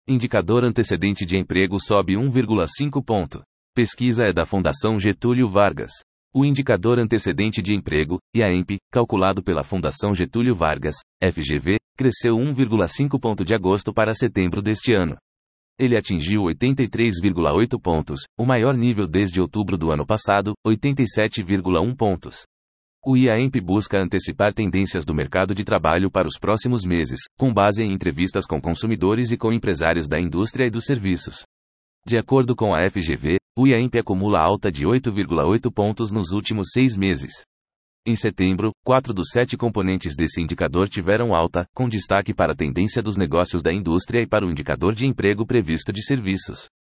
Indicador antecedente de emprego sobe 1,5 ponto. Pesquisa é da Fundação Getúlio Vargas. O indicador antecedente de emprego, IAEMP, calculado pela Fundação Getúlio Vargas, FGV, cresceu 1,5 ponto de agosto para setembro deste ano. Ele atingiu 83,8 pontos, o maior nível desde outubro do ano passado, 87,1 pontos. O IAEMP busca antecipar tendências do mercado de trabalho para os próximos meses, com base em entrevistas com consumidores e com empresários da indústria e dos serviços. De acordo com a FGV, o IAEMP acumula alta de 8,8 pontos nos últimos 6 meses. Em setembro, 4 dos 7 componentes desse indicador tiveram alta, com destaque para a tendência dos negócios da indústria e para o indicador de emprego previsto de serviços.